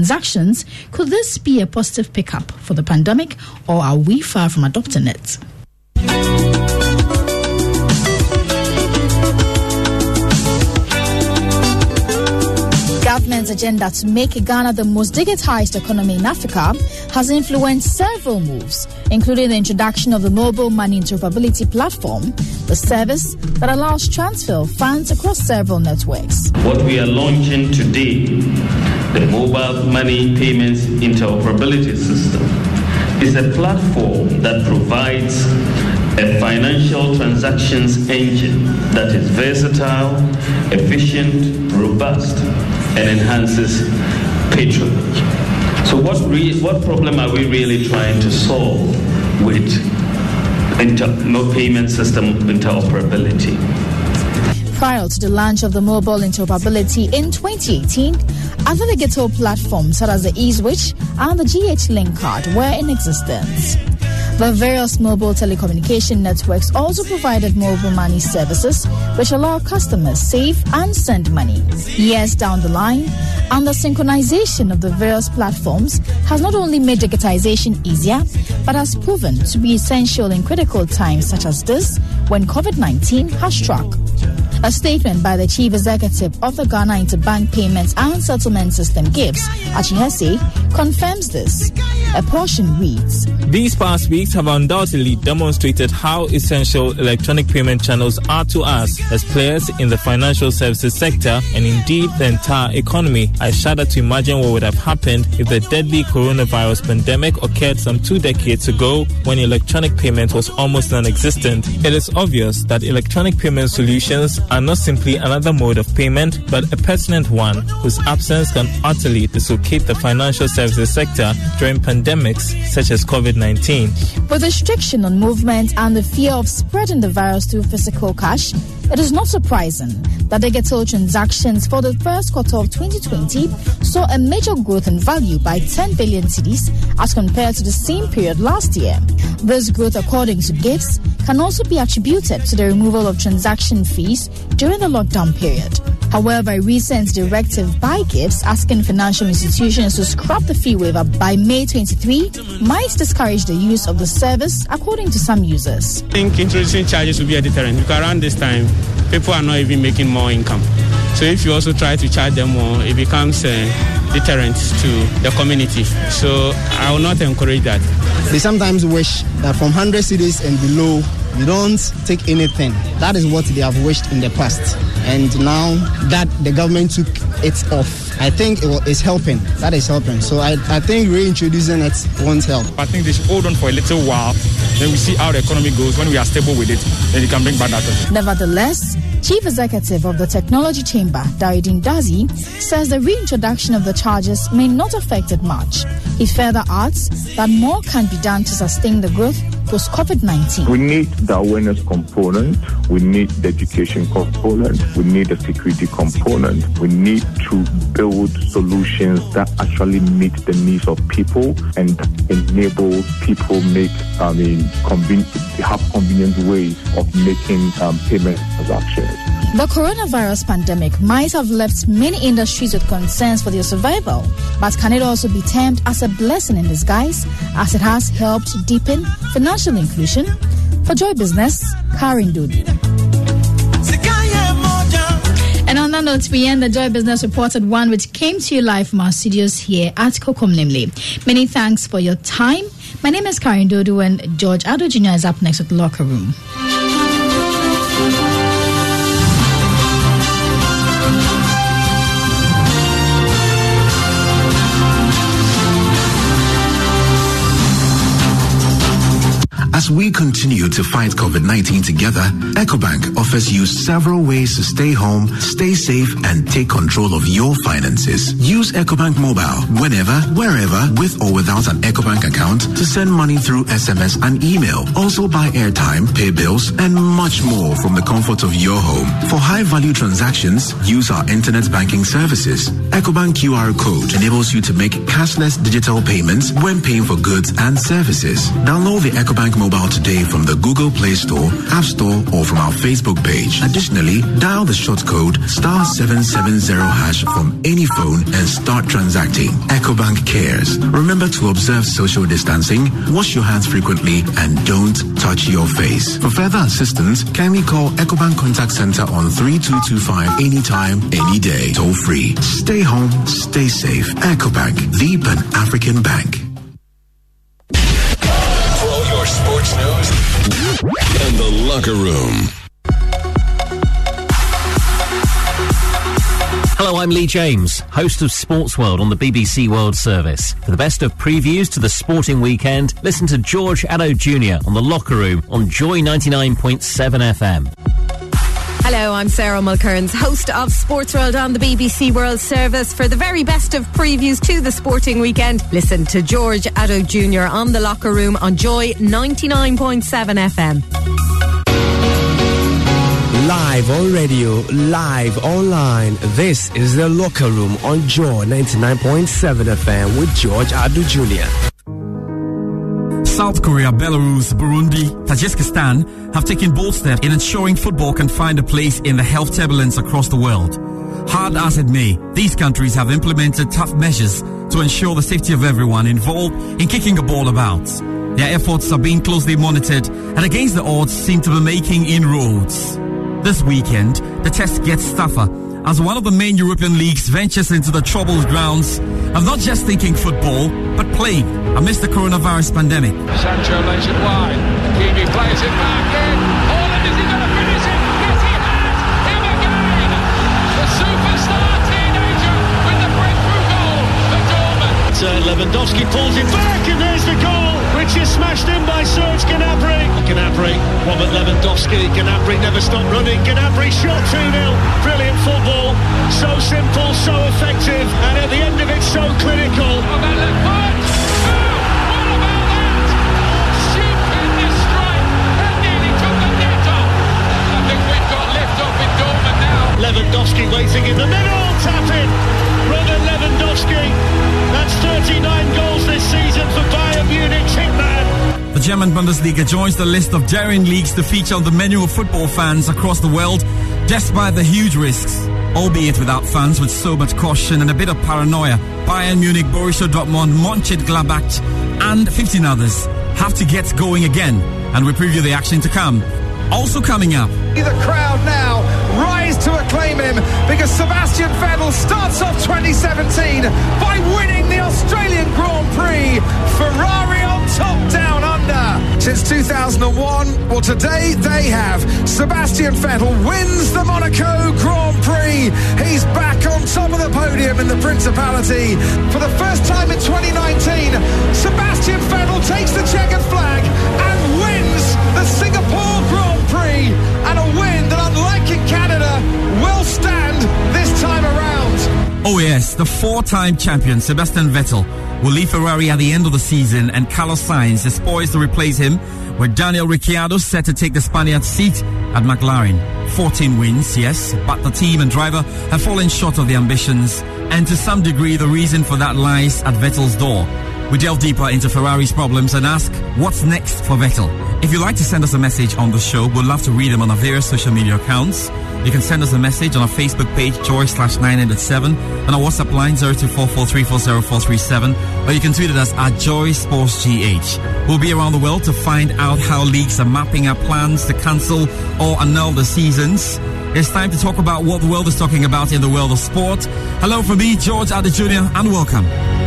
transactions. Could this be a positive pickup for the pandemic, or are we far from adopting it? Government's agenda to make Ghana the most digitized economy in Africa has influenced several moves, including the introduction of the Mobile Money Interoperability Platform, the service that allows transfer of funds across several networks. What we are launching today, the Mobile Money Payments Interoperability System, is a platform that provides a financial transactions engine that is versatile, efficient, robust, and enhances patronage. So what problem are we really trying to solve with payment system interoperability? Prior to the launch of the mobile interoperability in 2018, other digital platforms such as the eSwitch and the GH Link card were in existence. The various mobile telecommunication networks also provided mobile money services which allow customers save and send money. Years down the line, and the synchronization of the various platforms has not only made digitization easier, but has proven to be essential in critical times such as this when COVID-19 has struck. A statement by the Chief Executive of the Ghana Interbank Payments and Settlement System, GIPS, Achihese, confirms this. A portion reads: These past weeks have undoubtedly demonstrated how essential electronic payment channels are to us as players in the financial services sector and indeed the entire economy. I shudder to imagine what would have happened if the deadly coronavirus pandemic occurred some 2 decades ago when electronic payment was almost non-existent. It is obvious that electronic payment solutions are not simply another mode of payment, but a pertinent one whose absence can utterly dislocate the financial services sector during pandemics such as COVID-19. With restriction on movement and the fear of spreading the virus through physical cash, it is not surprising that digital transactions for the first quarter of 2020 saw a major growth in value by 10 billion cedis as compared to the same period last year. This growth, according to GIPS, can also be attributed to the removal of transaction fees during the lockdown period. However, a recent directive by GIPS asking financial institutions to scrap the fee waiver by May 23 might discourage the use of the service, according to some users. I think introducing charges will be a deterrent because around this time, people are not even making more income. So if you also try to charge them more, it becomes a deterrent to the community. So I will not encourage that. They sometimes wish that from 100 cedis and below, you don't take anything. That is what they have wished in the past. And now that the government took it off, I think it's helping. That is helping. So I think reintroducing it won't help. I think they should hold on for a little while. Then we see how the economy goes. When we are stable with it, then you can bring back that. Nevertheless, Chief Executive of the Technology Chamber, Darudin Dazi, says the reintroduction of the charges may not affect it much. He further adds that more can be done to sustain the growth post-COVID-19. We need the awareness component, we need the education component, we need the security component. We need to build solutions that actually meet the needs of people and enable people have convenient ways of making payment transactions. The coronavirus pandemic might have left many industries with concerns for their survival, but can it also be termed as a blessing in disguise as it has helped deepen financial inclusion? For Joy Business, Karen Dodu. And on that note, we end the Joy Business Report at 1, which came to you live from our studios here at Kokomlimli. Many thanks for your time. My name is Karen Dodu, and George Ado Jr. is up next with the Locker Room. As we continue to fight COVID-19 together, EcoBank offers you several ways to stay home, stay safe, and take control of your finances. Use EcoBank Mobile whenever, wherever, with or without an EcoBank account to send money through SMS and email. Also buy airtime, pay bills, and much more from the comfort of your home. For high-value transactions, use our internet banking services. EcoBank QR code enables you to make cashless digital payments when paying for goods and services. Download the EcoBank mobile mobile today from the Google Play Store, App Store, or from our Facebook page. Additionally, dial the short code *770# from any phone and start transacting. EcoBank cares. Remember to observe social distancing, wash your hands frequently, and don't touch your face. For further assistance, kindly call EcoBank Contact Center on 3225 anytime, any day. Toll free. Stay home, stay safe. EcoBank, the Pan-African Bank. For all your sports news and the locker room. Hello, I'm Lee James, host of Sports World on the BBC World Service. For the best of previews to the sporting weekend, listen to George Addo Jr. on The Locker Room on Joy 99.7 FM. Hello, I'm Sarah Mulcairns, host of Sports World on the BBC World Service. For the very best of previews to the sporting weekend, listen to George Addo Jr. on The Locker Room on Joy 99.7 FM. Live on radio, live online. This is The Locker Room on Joy 99.7 FM with George Addo Jr. South Korea, Belarus, Burundi, Tajikistan have taken bold steps in ensuring football can find a place in the health turbulence across the world. Hard as it may, these countries have implemented tough measures to ensure the safety of everyone involved in kicking a ball about. Their efforts are being closely monitored and against the odds seem to be making inroads. This weekend, the test gets tougher as one of the main European leagues ventures into the troubled grounds of not just thinking football, but playing amidst the coronavirus pandemic. Sancho lays it wide. Kimi plays it back in. Haaland, is he going to finish it? Yes, he has! Him again! The superstar teenager with the breakthrough goal for Dortmund. Lewandowski pulls it back and there's the goal, which is smashed in by Serge Gnabry. Robert Lewandowski, Gnabry never stopped running. Gnabry shot 2-0. Brilliant football, so simple, so effective, and at the end of it, so clinical. Oh, that left foot! What about that? Stupendous strike, that nearly took the net off. I think we've got lift off in Dortmund now. Lewandowski waiting in the middle, tap in. Robert Lewandowski, that's 39 goals this season for Bayern Munich's hitman. The German Bundesliga joins the list of daring leagues to feature on the menu of football fans across the world, despite the huge risks. Albeit without fans with so much caution and a bit of paranoia, Bayern Munich, Borussia Dortmund, Mönchengladbach and 15 others have to get going again, and we preview the action to come. Also coming up, the crowd now rise to acclaim him because Sebastian Vettel starts off 2017 by winning the Australian Grand Prix. Ferrari on top, down under. Since 2001, well, today they have. Sebastian Vettel wins the Monaco Grand Prix. He's back on top of the podium in the Principality. For the first time in 2019, Sebastian Vettel takes the checkered flag and wins the Singapore Grand Prix, and a win that, unlike in Canada, will stand this time around. Oh yes, the four-time champion Sebastian Vettel will leave Ferrari at the end of the season, and Carlos Sainz is poised to replace him, with Daniel Ricciardo set to take the Spaniard's seat at McLaren. 14 wins, yes, but the team and driver have fallen short of their ambitions, and to some degree the reason for that lies at Vettel's door. We delve deeper into Ferrari's problems and ask what's next for Vettel. If you'd like to send us a message on the show, we'd love to read them on our various social media accounts. You can send us a message on our Facebook page, Joy/987, and our WhatsApp line 0244340437, or you can tweet at us at JoySportsGH. We'll be around the world to find out how leagues are mapping out plans to cancel or annul the seasons. It's time to talk about what the world is talking about in the world of sport. Hello from me, George Addo Jr., and welcome.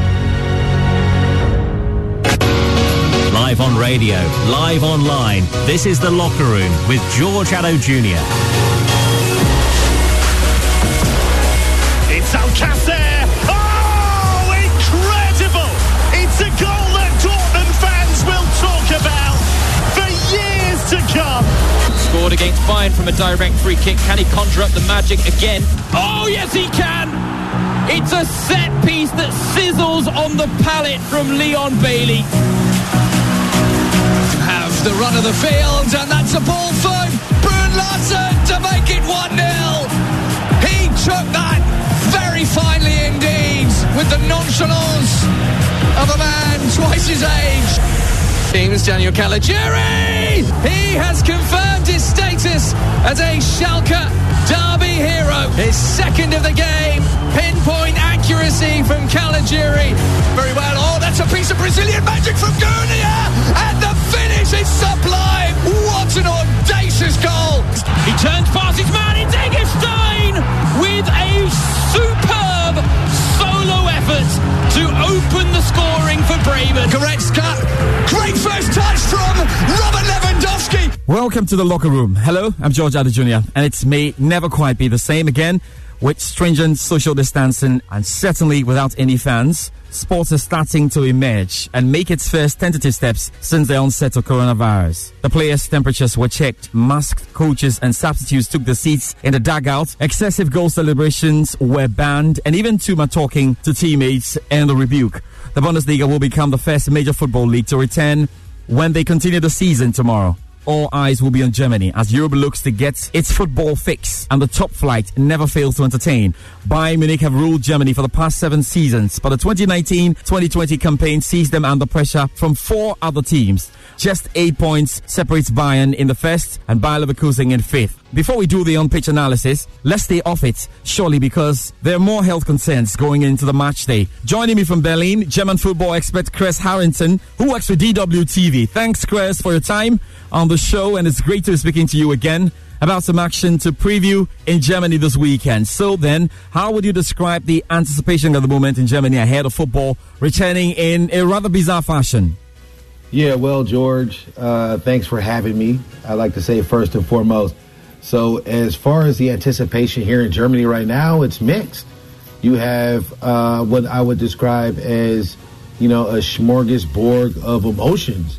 Live on radio, live online, this is The Locker Room with George Addo Jr. It's Alcacer! Oh, incredible! It's a goal that Dortmund fans will talk about for years to come. Scored against Bayern from a direct free kick. Can he conjure up the magic again? Oh, yes, he can! It's a set piece that sizzles on the palate from Leon Bailey. Have the run of the field, and that's a ball for Bruun Larsen to make it 1-0. He took that very finely indeed, with the nonchalance of a man twice his age. teams, Daniel Caligiuri. He has confirmed his status as a Schalke derby hero. His second of the game. Pinpoint accuracy from Caligiuri. Very well. Oh, that's a piece of Brazilian magic from Gurnia. And the finish is sublime. What an audacious goal. He turns past his man in Eggestein with a superb solo effort to open the scoring for Bremen. Goretzka, great first touch from Robert Lewandowski. Welcome to the locker room. Hello, I'm George Addo Jr. and it may never quite be the same again with stringent social distancing and certainly without any fans. Sports is starting to emerge and make its first tentative steps since the onset of coronavirus. The players' temperatures were checked, masked coaches and substitutes took the seats in the dugout, excessive goal celebrations were banned, and even too much talking to teammates and the rebuke. The Bundesliga will become the first major football league to return when they continue the season tomorrow. All eyes will be on Germany as Europe looks to get its football fix, and the top flight never fails to entertain. Bayern Munich have ruled Germany for the past 7 seasons, but the 2019-2020 campaign sees them under pressure from 4 other teams. Just 8 points separates Bayern in the first and Bayer Leverkusen in 5th. Before we do the on-pitch analysis, let's stay off it, surely, because there are more health concerns going into the match day. Joining me from Berlin, German football expert Chris Harrington, who works for DWTV. Thanks, Chris, for your time on the show, and it's great to be speaking to you again about some action to preview in Germany this weekend. So then, how would you describe the anticipation at the moment in Germany ahead of football returning in a rather bizarre fashion? Yeah, well, George, thanks for having me. I'd like to say first and foremost, so as far as the anticipation here in Germany right now, it's mixed. You have what I would describe as, a smorgasbord of emotions,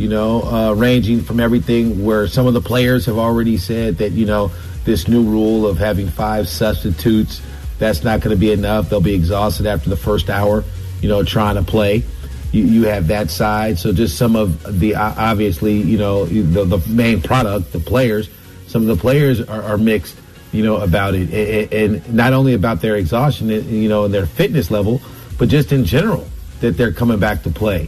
ranging from everything where some of the players have already said that, this new rule of having 5 substitutes, that's not going to be enough. They'll be exhausted after the first hour, trying to play. You have that side. So just some of the, obviously, the main product, the players, some of the players are mixed, about it. And not only about their exhaustion, and their fitness level, but just in general that they're coming back to play.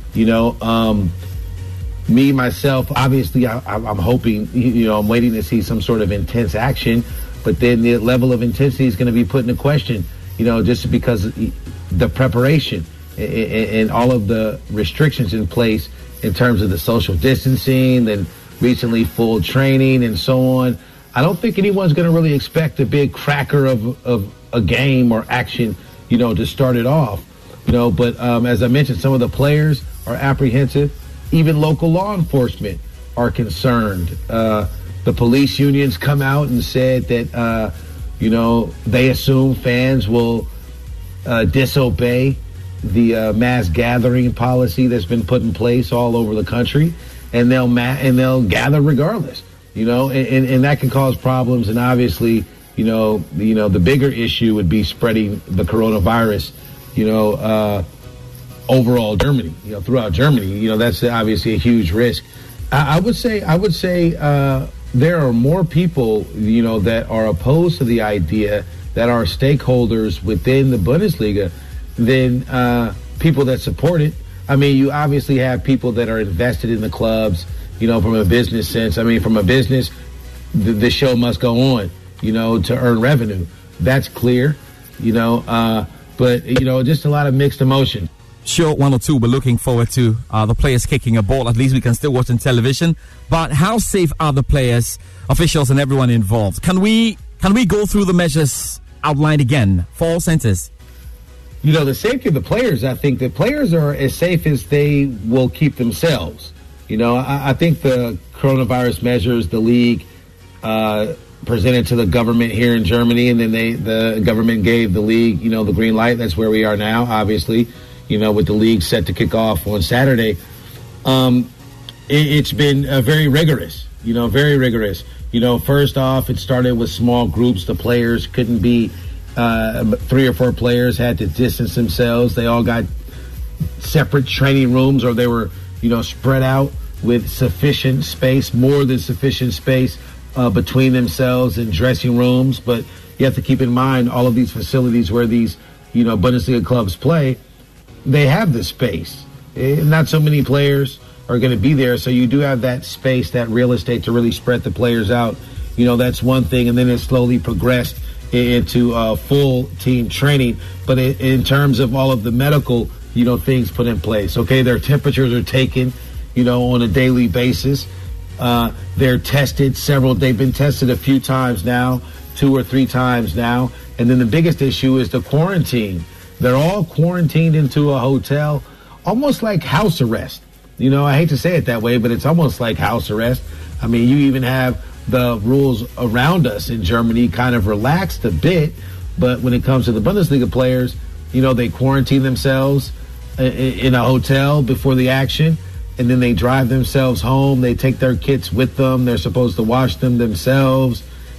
Me, myself, obviously, I'm hoping, I'm waiting to see some sort of intense action, but then the level of intensity is going to be put into question, just because the preparation and all of the restrictions in place in terms of the social distancing and recently full training and so on. I don't think anyone's going to really expect a big cracker of a game or action, to start it off, but as I mentioned, some of the players are apprehensive. Even local law enforcement are concerned. The police unions come out and said that, they assume fans will disobey the mass gathering policy that's been put in place all over the country, and they'll gather regardless, and that can cause problems. And obviously, the bigger issue would be spreading the coronavirus, overall Germany, throughout Germany. That's obviously a huge risk. I would say there are more people, that are opposed to the idea, that are stakeholders within the Bundesliga than people that support it. I mean, you obviously have people that are invested in the clubs, from a business sense. I mean, from a business, the show must go on, to earn revenue. That's clear, but, just a lot of mixed emotion. Sure, 1 or 2 we're looking forward to the players kicking a ball. At least we can still watch on television. But how safe are the players, officials, and everyone involved? Can we go through the measures outlined again for all centers? The safety of the players, I think the players are as safe as they will keep themselves. I think the coronavirus measures the league presented to the government here in Germany, and then the government gave the league, the green light. That's where we are now, obviously. With the league set to kick off on Saturday. It's been very rigorous, very rigorous. First off, it started with small groups. The players couldn't be 3 or 4 players had to distance themselves. They all got separate training rooms, or they were, spread out with sufficient space, more than sufficient space between themselves in dressing rooms. But you have to keep in mind all of these facilities where these, Bundesliga clubs play, they have the space. Not so many players, are going to be there. So you do have that space, that real estate to really spread the players out. That's one thing. And then it slowly progressed into full team training. But in terms of all of the medical, things put in place. Okay, their temperatures are taken, on a daily basis. They're tested they've been tested a few times now, 2 or 3 times now. And then the biggest issue is the quarantine. They're all quarantined into a hotel, almost like house arrest. I hate to say it that way, but it's almost like house arrest. I mean, you even have the rules around us in Germany kind of relaxed a bit. But when it comes to the Bundesliga players, they quarantine themselves in a hotel before the action, and then they drive themselves home. They take their kits with them. They're supposed to wash them themselves.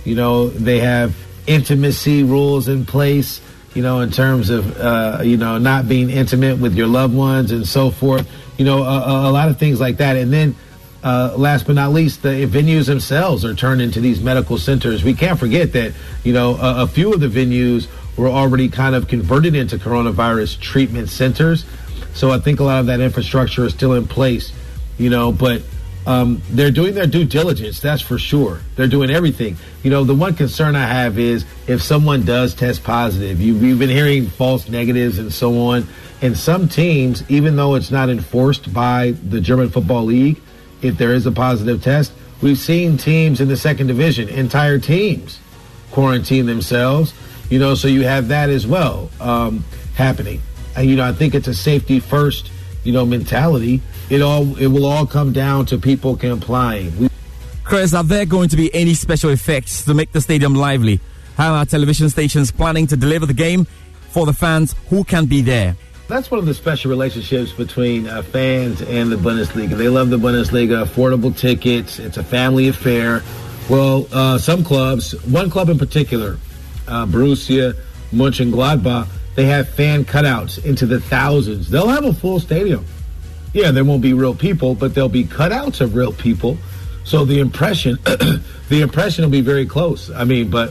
They have intimacy rules in place, in terms of, not being intimate with your loved ones and so forth. A lot of things like that. And then, last but not least, the venues themselves are turned into these medical centers. We can't forget that, a few of the venues were already kind of converted into coronavirus treatment centers. So I think a lot of that infrastructure is still in place, but they're doing their due diligence, that's for sure. They're doing everything. The one concern I have is if someone does test positive, you've been hearing false negatives and so on. And some teams, even though it's not enforced by the German Football League, if there is a positive test, we've seen teams in the second division, entire teams, quarantine themselves, so you have that as well happening. And, I think it's a safety first, mentality. It will all come down to people complying. Chris, are there going to be any special effects to make the stadium lively? How are television stations planning to deliver the game for the fans who can be there? That's one of the special relationships between fans and the Bundesliga. They love the Bundesliga, affordable tickets. It's a family affair. Well, some clubs, one club in particular, Borussia Mönchengladbach, they have fan cutouts into the thousands. They'll have a full stadium. Yeah, there won't be real people, but there'll be cutouts of real people. So the impression will be very close. I mean, but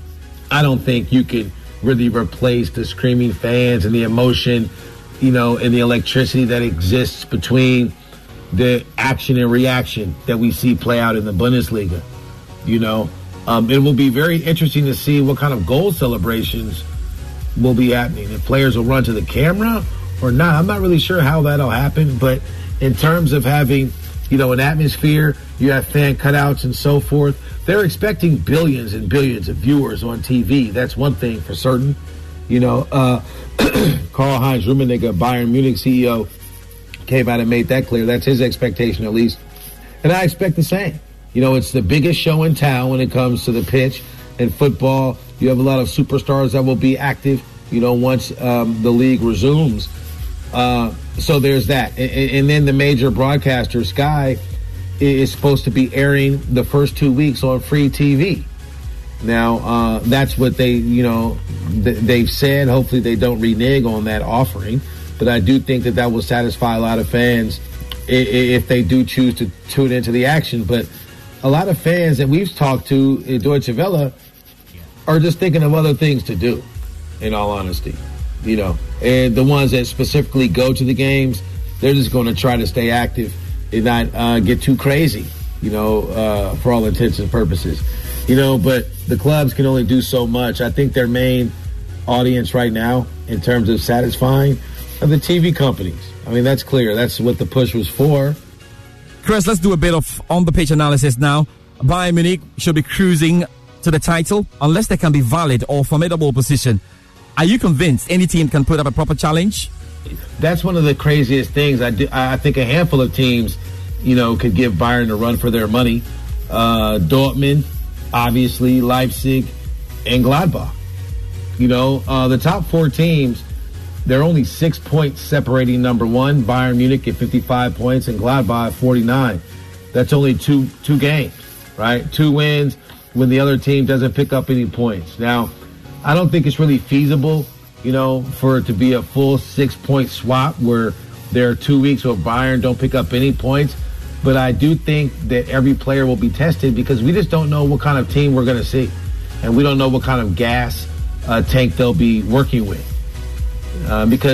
I don't think you can really replace the screaming fans and the emotion, and the electricity that exists between the action and reaction that we see play out in the Bundesliga. It will be very interesting to see what kind of goal celebrations will be happening. If players will run to the camera or not, I'm not really sure how that'll happen. But in terms of having, an atmosphere, you have fan cutouts and so forth. They're expecting billions and billions of viewers on TV. That's one thing for certain. Karl-Heinz Rummenigge, Bayern Munich CEO, came out and made that clear. That's his expectation, at least. And I expect the same. It's the biggest show in town when it comes to the pitch. In football, you have a lot of superstars that will be active, once the league resumes. So there's that. And then the major broadcaster, Sky, is supposed to be airing the first 2 weeks on free TV. Now, that's what they've said. Hopefully they don't renege on that offering. But I do think that will satisfy a lot of fans if they do choose to tune into the action. But a lot of fans that we've talked to at Deutsche Welle are just thinking of other things to do, in all honesty. And the ones that specifically go to the games, they're just going to try to stay active and not get too crazy, for all intents and purposes. But the clubs can only do so much. I think their main audience right now, in terms of satisfying, are the TV companies. I mean, that's clear. That's what the push was for. Chris, let's do a bit of on-the-pitch analysis now. Bayern Munich should be cruising to the title unless there can be valid or formidable opposition. Are you convinced any team can put up a proper challenge? That's one of the craziest things. I think a handful of teams, could give Bayern a run for their money. Dortmund, obviously, Leipzig, and Gladbach. The top 4 teams, they're only 6 points separating number 1, Bayern Munich at 55 points, and Gladbach at 49. That's only two games, right? 2 wins when the other team doesn't pick up any points. Now, I don't think it's really feasible, for it to be a full 6-point swap where there are 2 weeks where Bayern don't pick up any points. But I do think that every player will be tested because we just don't know what kind of team we're going to see. And we don't know what kind of gas tank they'll be working with. Because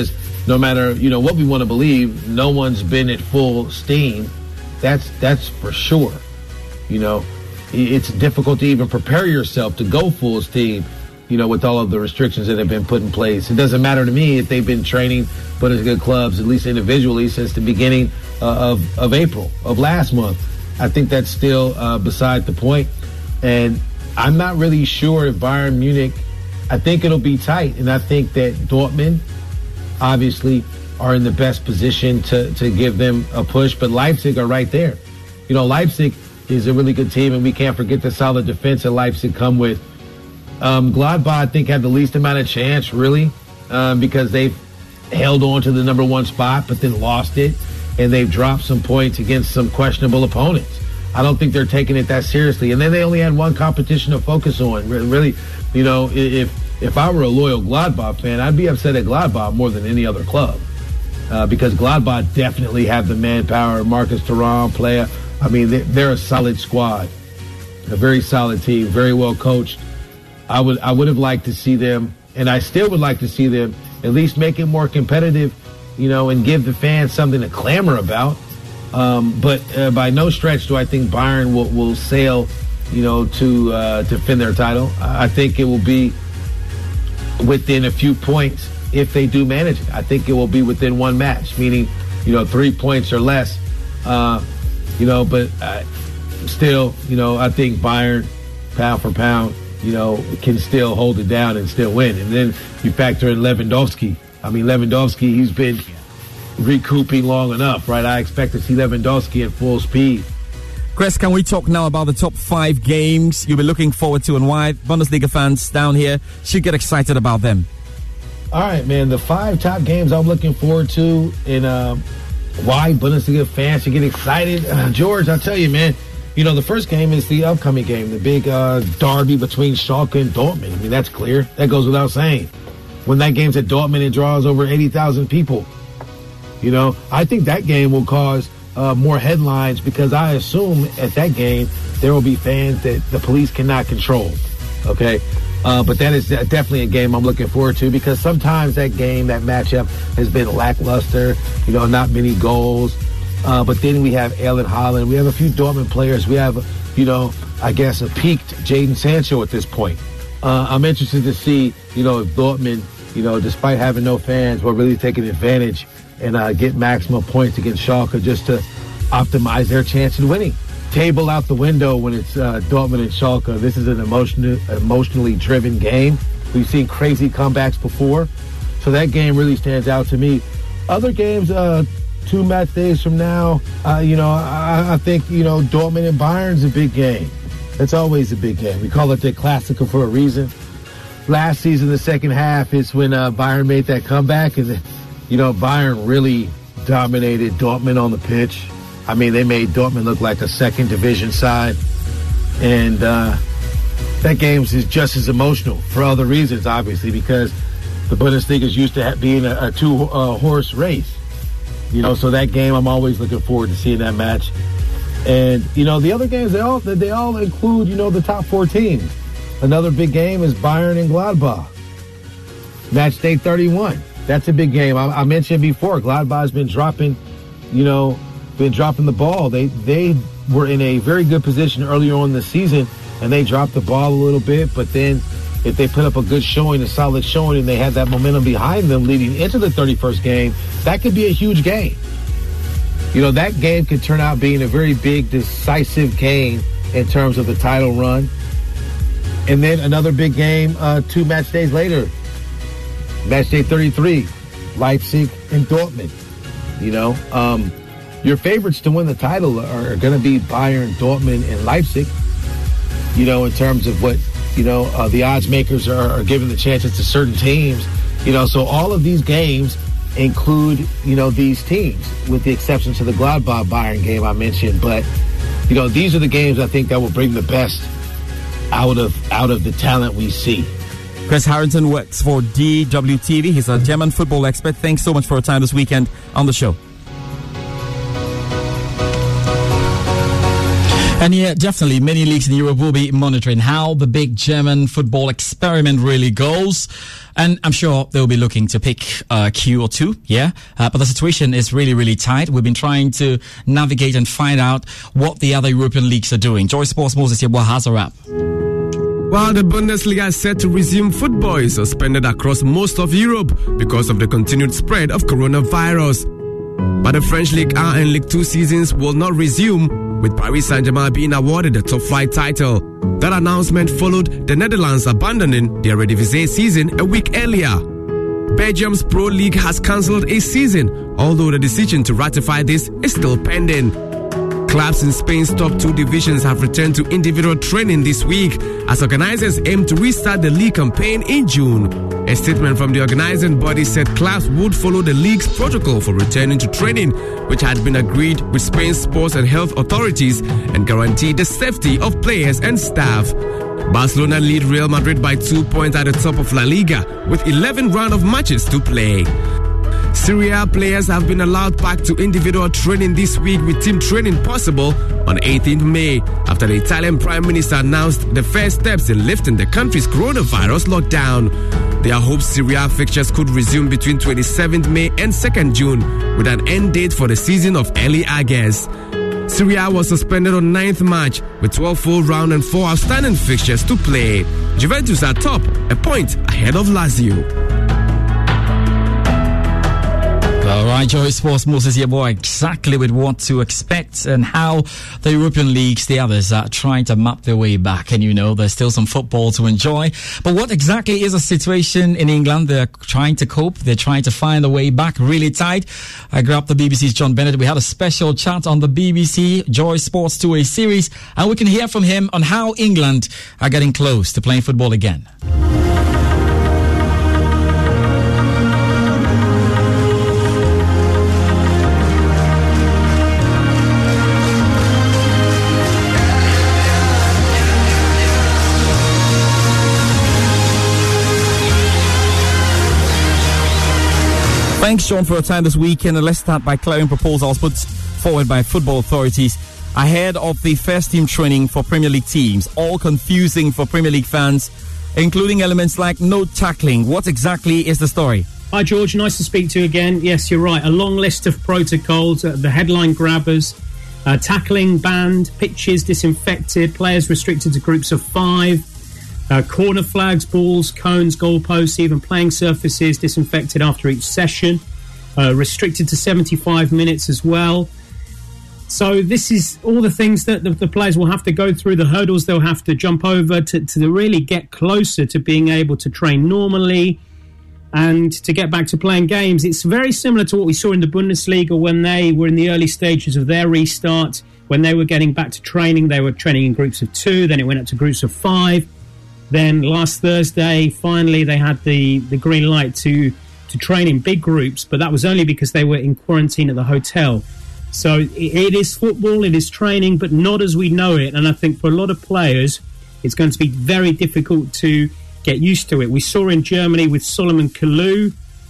no matter, what we want to believe, no one's been at full steam. That's for sure. It's difficult to even prepare yourself to go full steam, with all of the restrictions that have been put in place. It doesn't matter to me if they've been training Bundesliga clubs, at least individually, since the beginning of April of last month. I think that's still beside the point. And I'm not really sure if Bayern Munich, I think it'll be tight. And I think that Dortmund, obviously, are in the best position to give them a push. But Leipzig are right there. Leipzig is a really good team, and we can't forget the solid defense that Leipzig come with. Gladbach, I think, had the least amount of chance, really, because they've held on to the number one spot, but then lost it, and they've dropped some points against some questionable opponents. I don't think they're taking it that seriously. And then they only had one competition to focus on. Really, if I were a loyal Gladbach fan, I'd be upset at Gladbach more than any other club, because Gladbach definitely have the manpower. Marcus Thuram, Playa. I mean, they're a solid squad, a very solid team, very well coached. I would have liked to see them, and I still would like to see them at least make it more competitive, and give the fans something to clamor about. But by no stretch do I think Bayern will sail, to defend their title. I think it will be within a few points if they do manage it. I think it will be within one match, meaning, 3 points or less. But still, I think Bayern, pound for pound, can still hold it down and still win. And then you factor in Lewandowski. I mean, Lewandowski, he's been recouping long enough, right? I expect to see Lewandowski at full speed. Chris, can we talk now about the top 5 games you'll be looking forward to and why Bundesliga fans down here should get excited about them? All right, man. The 5 top games I'm looking forward to and why Bundesliga fans should get excited. George, I'll tell you, man, the first game is the upcoming game, the big derby between Schalke and Dortmund. I mean, that's clear. That goes without saying. When that game's at Dortmund, it draws over 80,000 people. I think that game will cause more headlines because I assume at that game there will be fans that the police cannot control. Okay? But that is definitely a game I'm looking forward to because sometimes that game, that matchup has been lackluster, not many goals. But then we have Erling Haaland. We have a few Dortmund players. We have, I guess a peaked Jadon Sancho at this point. I'm interested to see, if Dortmund, despite having no fans, will really take advantage and get maximum points against Schalke just to optimize their chance of winning. Table out the window when it's Dortmund and Schalke. This is an emotionally driven game. We've seen crazy comebacks before. So that game really stands out to me. Other games, 2 match days from now, I think, Dortmund and Bayern's a big game. It's always a big game. We call it the Classico for a reason. Last season, the second half is when Bayern made that comeback, and Bayern really dominated Dortmund on the pitch. I mean, they made Dortmund look like a second division side, and that game is just as emotional for other reasons, obviously, because the Bundesliga is used to being a 2-horse race. So that game, I'm always looking forward to seeing that match. And, the other games, they all include, the top 4 teams. Another big game is Bayern and Gladbach. Match day 31. That's a big game. I mentioned before, Gladbach's been dropping the ball. They were in a very good position earlier on in the season, and they dropped the ball a little bit. But then if they put up a good showing, a solid showing, and they had that momentum behind them leading into the 31st game, that could be a huge game. That game could turn out being a very big, decisive game in terms of the title run. And then another big game 2 match days later. Match day 33, Leipzig and Dortmund. Your favorites to win the title are going to be Bayern, Dortmund, and Leipzig. In terms of what, the odds makers are giving the chances to certain teams. So all of these games include, these teams, with the exception to the Gladbach-Bayern game I mentioned. But, these are the games I think that will bring the best out of the talent we see. Chris Harrington works for DWTV. He's a German football expert. Thanks so much for your time this weekend on the show. And yeah, definitely many leagues in Europe will be monitoring how the big German football experiment really goes. And I'm sure they'll be looking to pick a Q or two, but the situation is really, really tight. We've been trying to navigate and find out what the other European leagues are doing. Joy Sports Moses here, what has a wrap? While the Bundesliga is set to resume, football is suspended across most of Europe because of the continued spread of coronavirus. But the French Ligue 1 and Ligue 2 seasons will not resume, with Paris Saint-Germain being awarded the top flight title. That announcement followed the Netherlands abandoning their Eredivisie season a week earlier. Belgium's Pro League has cancelled a season, although the decision to ratify this is still pending. Clubs in Spain's top two divisions have returned to individual training this week as organizers aim to restart the league campaign in June. A statement from the organizing body said clubs would follow the league's protocol for returning to training, which had been agreed with Spain's sports and health authorities, and guarantee the safety of players and staff. Barcelona lead Real Madrid by 2 points at the top of La Liga, with 11 rounds of matches to play. Serie A players have been allowed back to individual training this week, with team training possible on 18th May after the Italian Prime Minister announced the first steps in lifting the country's coronavirus lockdown. There are hopes Serie A fixtures could resume between 27th May and 2nd June, with an end date for the season of early August. Serie A was suspended on 9th March with 12 full round and 4 outstanding fixtures to play. Juventus are top, a point ahead of Lazio. All right, Joy Sports Moses here, boy, exactly with what to expect and how the European leagues, the others, are trying to map their way back. And there's still some football to enjoy. But what exactly is the situation in England? They're trying to cope. They're trying to find a way back really tight. I grabbed the BBC's John Bennett. We had a special chat on the BBC Joy Sports 2A series, and we can hear from him on how England are getting close to playing football again. Thanks, Sean, for your time this weekend. And let's start by clearing proposals put forward by football authorities ahead of the first team training for Premier League teams. All confusing for Premier League fans, including elements like no tackling. What exactly is the story? Hi, George. Nice to speak to you again. Yes, you're right. A long list of protocols. The headline grabbers. Tackling banned, pitches disinfected, players restricted to groups of 5. Corner flags, balls, cones, goalposts, even playing surfaces disinfected after each session. Restricted to 75 minutes as well. So this is all the things that the players will have to go through, the hurdles they'll have to jump over to really get closer to being able to train normally and to get back to playing games. It's very similar to what we saw in the Bundesliga when they were in the early stages of their restart. When they were getting back to training, they were training in groups of 2, then it went up to groups of 5. Then last Thursday, finally, they had the green light to train in big groups, but that was only because they were in quarantine at the hotel. So it is football, it is training, but not as we know it. And I think for a lot of players, it's going to be very difficult to get used to it. We saw in Germany with Solomon Kalou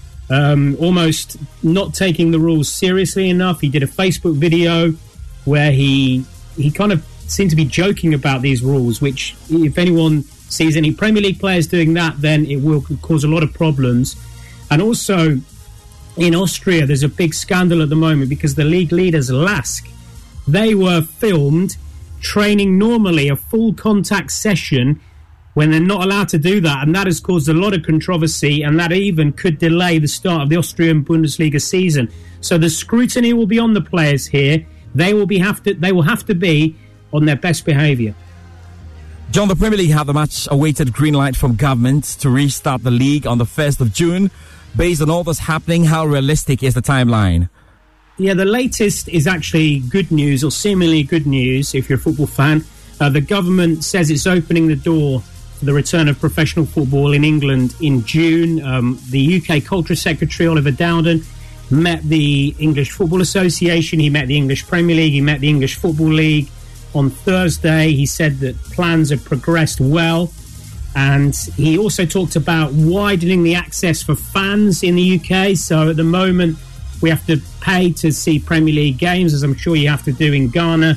almost not taking the rules seriously enough. He did a Facebook video where he kind of seemed to be joking about these rules, which if anyone sees any Premier League players doing that, then it will cause a lot of problems. And also in Austria, there's a big scandal at the moment because the league leaders, LASK, they were filmed training normally a full contact session when they're not allowed to do that. And that has caused a lot of controversy, and that even could delay the start of the Austrian Bundesliga season. So the scrutiny will be on the players here. They will have to be on their best behaviour. John, the Premier League have the much-awaited green light from government to restart the league on the 1st of June. Based on all this happening, how realistic is the timeline? Yeah, the latest is actually good news, or seemingly good news, if you're a football fan. The government says it's opening the door for the return of professional football in England in June. The UK Culture Secretary, Oliver Dowden, met the English Football Association. He met the English Premier League. He met the English Football League. On Thursday, he said that plans have progressed well, and he also talked about widening the access for fans in the UK. So at the moment, we have to pay to see Premier League games, as I'm sure you have to do in Ghana.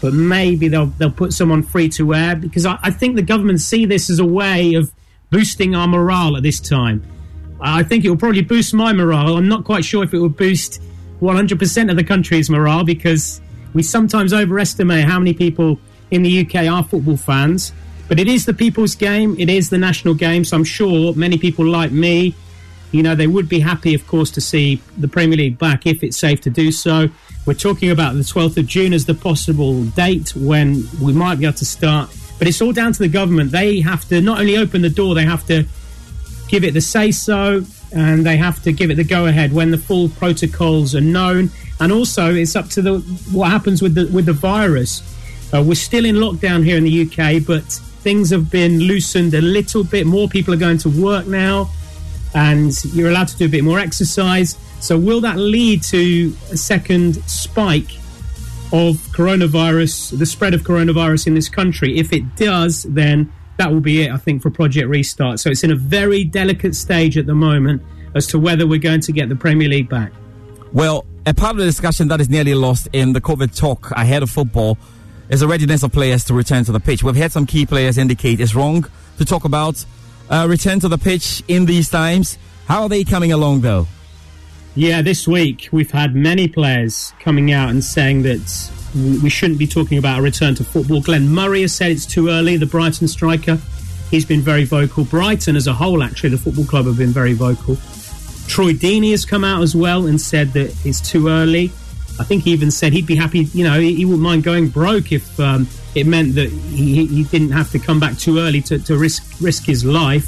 but maybe they'll put someone free to air, because I think the government see this as a way of boosting our morale at this time. I think it will probably boost my morale. I'm not quite sure if it will boost 100% of the country's morale, because we sometimes overestimate how many people in the UK are football fans. But it is the people's game. It is the national game. So I'm sure many people like me, they would be happy, of course, to see the Premier League back if it's safe to do so. We're talking about the 12th of June as the possible date when we might be able to start. But it's all down to the government. They have to not only open the door, they have to give it the say-so, and they have to give it the go-ahead when the full protocols are known. And also, it's up to what happens with the virus. We're still in lockdown here in the UK, but things have been loosened a little bit. More people are going to work now, and you're allowed to do a bit more exercise. So will that lead to a second spike of coronavirus, the spread of coronavirus in this country? If it does, then that will be it, I think, for Project Restart. So it's in a very delicate stage at the moment as to whether we're going to get the Premier League back. Well, a part of the discussion that is nearly lost in the COVID talk ahead of football is the readiness of players to return to the pitch. We've had some key players indicate it's wrong to talk about return to the pitch in these times. How are they coming along, though? Yeah, this week we've had many players coming out and saying that we shouldn't be talking about a return to football. Glenn Murray has said it's too early, the Brighton striker. He's been very vocal. Brighton as a whole, actually, the football club have been very vocal. Troy Deeney has come out as well and said that it's too early. I think he even said he'd be happy, he wouldn't mind going broke if it meant that he didn't have to come back too early to risk his life.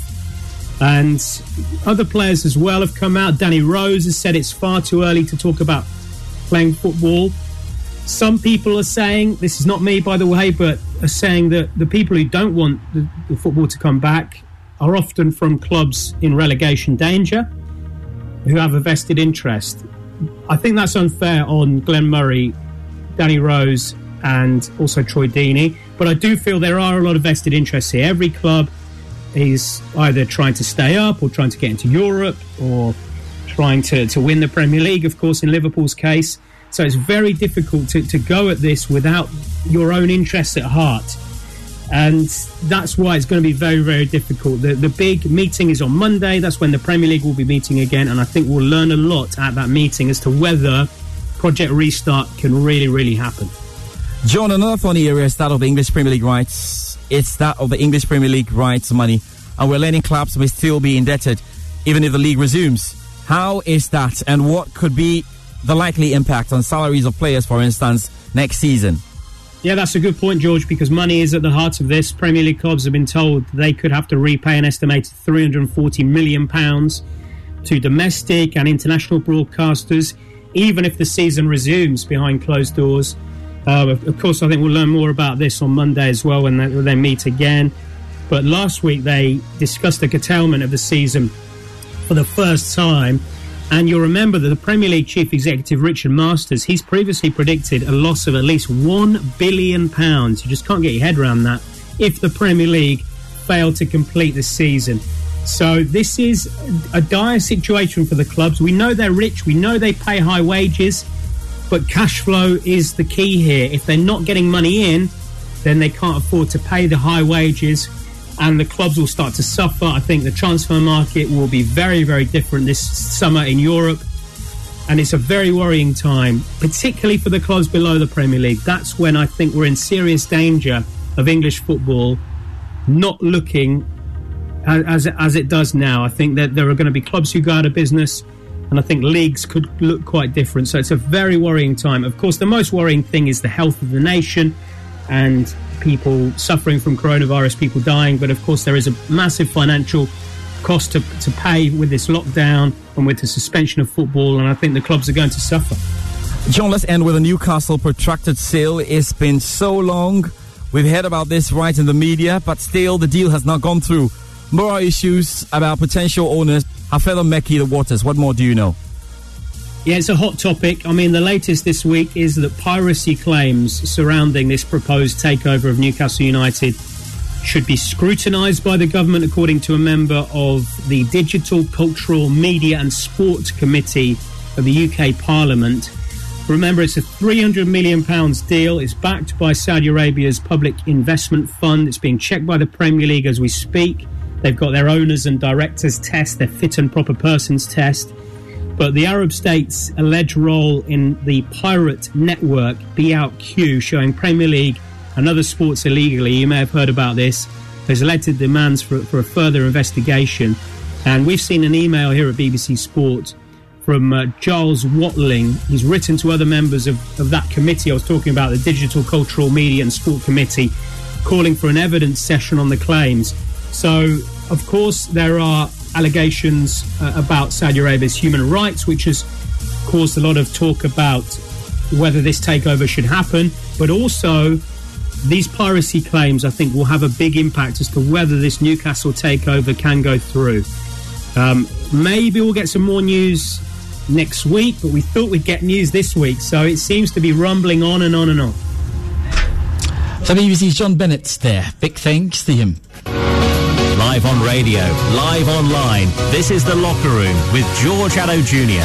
And other players as well have come out. Danny Rose has said it's far too early to talk about playing football. Some people are saying, this is not me, by the way, but are saying that the people who don't want the football to come back are often from clubs in relegation danger who have a vested interest. I think that's unfair on Glenn Murray, Danny Rose, and also Troy Deeney. But I do feel there are a lot of vested interests here. Every club is either trying to stay up or trying to get into Europe or trying to win the Premier League, of course, in Liverpool's case. So it's very difficult to go at this without your own interests at heart. And that's why it's going to be very, very difficult. The big meeting is on Monday. That's when the Premier League will be meeting again. And I think we'll learn a lot at that meeting as to whether Project Restart can really, really happen. John, another funny area is that of the English Premier League rights. It's that of the English Premier League rights money. And we're learning clubs may still be indebted even if the league resumes. How is that? And what could be the likely impact on salaries of players, for instance, next season? Yeah, that's a good point, George, because money is at the heart of this. Premier League clubs have been told they could have to repay an estimated £340 million to domestic and international broadcasters, even if the season resumes behind closed doors. Of course, I think we'll learn more about this on Monday as well when they meet again. But last week they discussed the curtailment of the season for the first time. And you'll remember that the Premier League chief executive, Richard Masters, he's previously predicted a loss of at least £1 billion. You just can't get your head around that if the Premier League failed to complete the season. So this is a dire situation for the clubs. We know they're rich. We know they pay high wages. But cash flow is the key here. If they're not getting money in, then they can't afford to pay the high wages. And the clubs will start to suffer. I think the transfer market will be very, very different this summer in Europe. And it's a very worrying time, particularly for the clubs below the Premier League. That's when I think we're in serious danger of English football not looking as it does now. I think that there are going to be clubs who go out of business, and I think leagues could look quite different. So it's a very worrying time. Of course, the most worrying thing is the health of the nation and people suffering from coronavirus, people dying. But of course, there is a massive financial cost to pay with this lockdown and with the suspension of football. And I think the clubs are going to suffer. John, let's end with a Newcastle protracted sale. It's been so long. We've heard about this right in the media, but still the deal has not gone through. More issues about potential owners have further murky the waters. What more do you know? Yeah, it's a hot topic. I mean, the latest this week is that piracy claims surrounding this proposed takeover of Newcastle United should be scrutinised by the government, according to a member of the Digital, Cultural, Media and Sport Committee of the UK Parliament. Remember, it's a £300 million deal. It's backed by Saudi Arabia's public investment fund. It's being checked by the Premier League as we speak. They've got their owners and directors test, their fit and proper persons test. But the Arab states' alleged role in the pirate network Be Out Q, showing Premier League and other sports illegally, you may have heard about this, has led to demands for a further investigation. And we've seen an email here at BBC Sport from Giles Watling. He's written to other members of that committee I was talking about, the Digital, Cultural, Media and Sport Committee, calling for an evidence session on the claims. So, of course, there are allegations about Saudi Arabia's human rights, which has caused a lot of talk about whether this takeover should happen. But also, these piracy claims, I think, will have a big impact as to whether this Newcastle takeover can go through. Maybe we'll get some more news next week, but we thought we'd get news this week, so it seems to be rumbling on and on and on. So BBC's John Bennett there. Big thanks to him. Live on radio, live online. This is The Locker Room with George Addo Jr.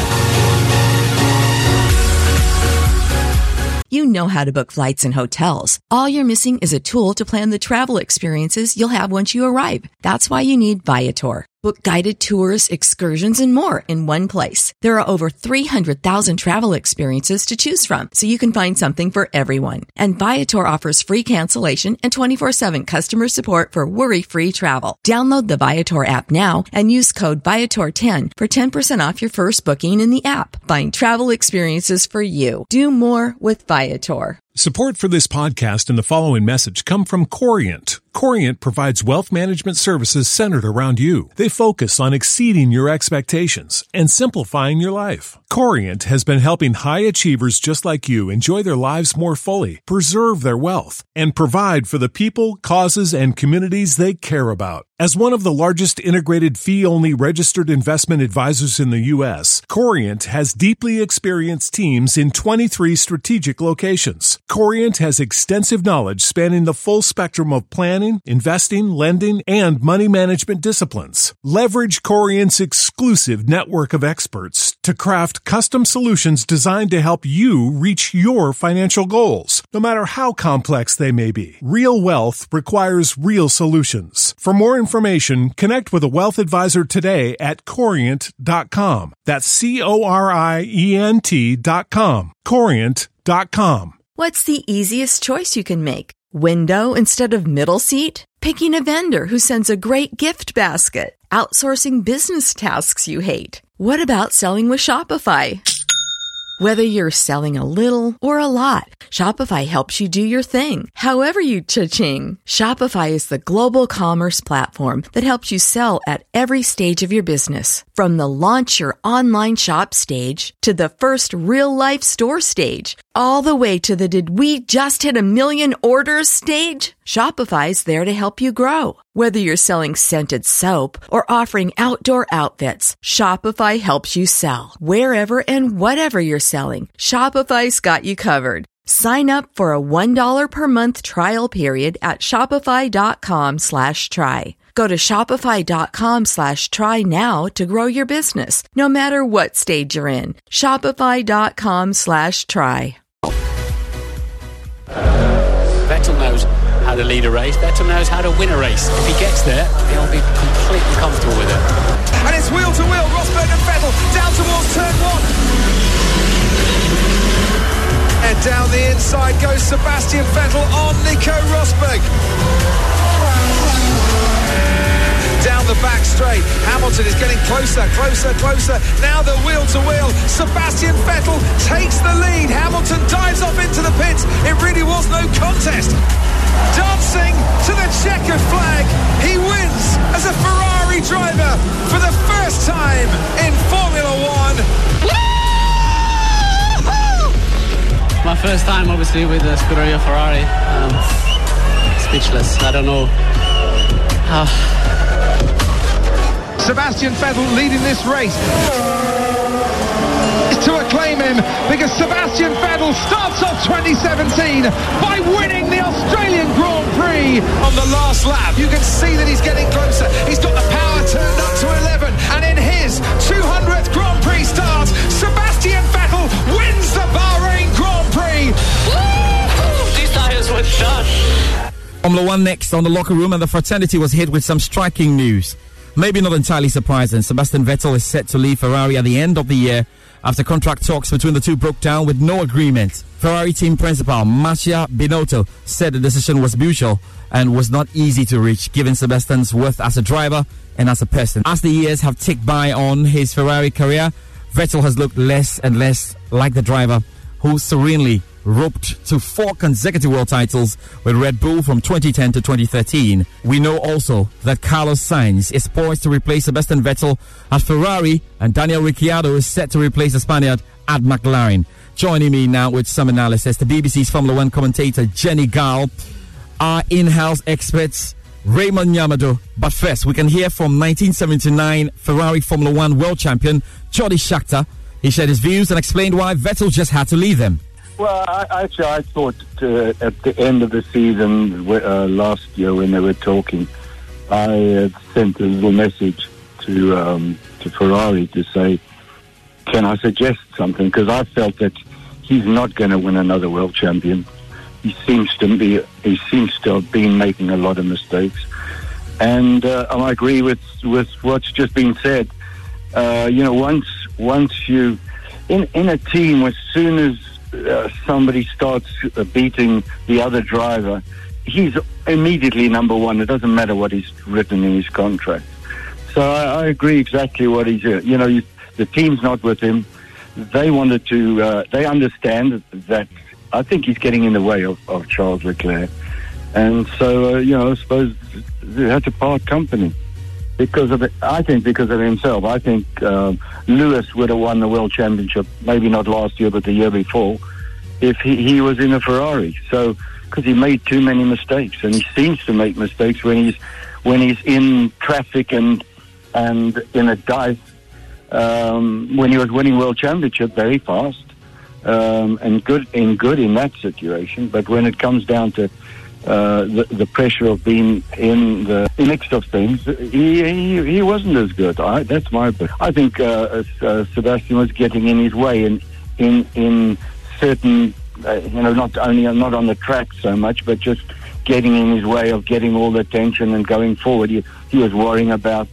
You know how to book flights and hotels. All you're missing is a tool to plan the travel experiences you'll have once you arrive. That's why you need Viator. Book guided tours, excursions, and more in one place. There are over 300,000 travel experiences to choose from, so you can find something for everyone. And Viator offers free cancellation and 24/7 customer support for worry-free travel. Download the Viator app now and use code Viator10 for 10% off your first booking in the app. Find travel experiences for you. Do more with Viator. Support for this podcast and the following message come from Corient. Corient provides wealth management services centered around you. They focus on exceeding your expectations and simplifying your life. Corient has been helping high achievers just like you enjoy their lives more fully, preserve their wealth, and provide for the people, causes, and communities they care about. As one of the largest integrated fee-only registered investment advisors in the U.S., Corient has deeply experienced teams in 23 strategic locations. Corient has extensive knowledge spanning the full spectrum of planning, investing, lending, and money management disciplines. Leverage Corient's exclusive network of experts to craft custom solutions designed to help you reach your financial goals, no matter how complex they may be. Real wealth requires real solutions. For more information, connect with a wealth advisor today at Corient.com. That's Corient.com. Corient.com. What's the easiest choice you can make? Window instead of middle seat? Picking a vendor who sends a great gift basket? Outsourcing business tasks you hate? What about selling with Shopify? Whether you're selling a little or a lot, Shopify helps you do your thing, however you cha-ching. Shopify is the global commerce platform that helps you sell at every stage of your business. From the launch your online shop stage to the first real-life store stage, all the way to the did we just hit 1 million orders stage. Shopify's there to help you grow. Whether you're selling scented soap or offering outdoor outfits, Shopify helps you sell. Wherever and whatever you're selling, Shopify's got you covered. Sign up for a $1 per month trial period at shopify.com/try. Go to shopify.com/try now to grow your business, no matter what stage you're in. Shopify.com/try. Vettel knows how to lead a race. Vettel knows how to win a race. If he gets there, he'll be completely comfortable with it. And it's wheel to wheel, Rosberg and Vettel down towards turn 1. And down the inside goes Sebastian Vettel on Nico Rosberg. Down the back straight, Hamilton is getting closer. Now the wheel to wheel. Sebastian Vettel takes the lead. Hamilton dives off into the pits. It really was no contest. Dancing to the checkered flag, he wins as a Ferrari driver for the first time in Formula One. My first time, obviously, with the Scuderia Ferrari. Speechless. I don't know how. Sebastian Vettel leading this race. To acclaim him because Sebastian Vettel starts off 2017 by winning the Australian Grand Prix on the last lap. You can see that he's getting closer. He's got the power turned up to 11, and in his 200th Grand Prix start, Sebastian Vettel wins the Bahrain Formula One next on the locker room, and the fraternity was hit with some striking news. Maybe not entirely surprising. Sebastian Vettel is set to leave Ferrari at the end of the year after contract talks between the two broke down with no agreement. Ferrari team principal Mattia Binotto said the decision was mutual and was not easy to reach, given Sebastian's worth as a driver and as a person. As the years have ticked by on his Ferrari career, Vettel has looked less and less like the driver who serenely roped to 4 consecutive world titles with Red Bull from 2010 to 2013. We know also that Carlos Sainz is poised to replace Sebastian Vettel at Ferrari, and Daniel Ricciardo is set to replace the Spaniard at McLaren. Joining me now with some analysis, the BBC's Formula One commentator Jenny Gall, our in-house experts Raymond Nyamado. But first, we can hear from 1979 Ferrari Formula One world champion Jody Scheckter. He shared his views and explained why Vettel just had to leave them. Well, I thought at the end of the season last year when they were talking, I sent a little message to Ferrari to say, can I suggest something? Because I felt that he's not going to win another world champion. He seems to have been making a lot of mistakes, and I agree with what's just been said. Once you in a team, as soon as somebody starts beating the other driver, he's immediately number one. It doesn't matter what he's written in his contract. So I agree exactly what he's. The team's not with him. They wanted to. They understand that. I think he's getting in the way of Charles Leclerc, and so I suppose they had to part company because of it. I think because of himself. I think Lewis would have won the world championship, maybe not last year, but the year before, if he was in a Ferrari. So because he made too many mistakes, and he seems to make mistakes when he's in traffic and in a dive. When he was winning world championship very fast. And good in that situation, but when it comes down to the pressure of being in the mix of things, he wasn't as good. That's my opinion. I think Sebastian was getting in his way in certain, not on the track so much, but just getting in his way of getting all the attention and going forward. He was worrying about.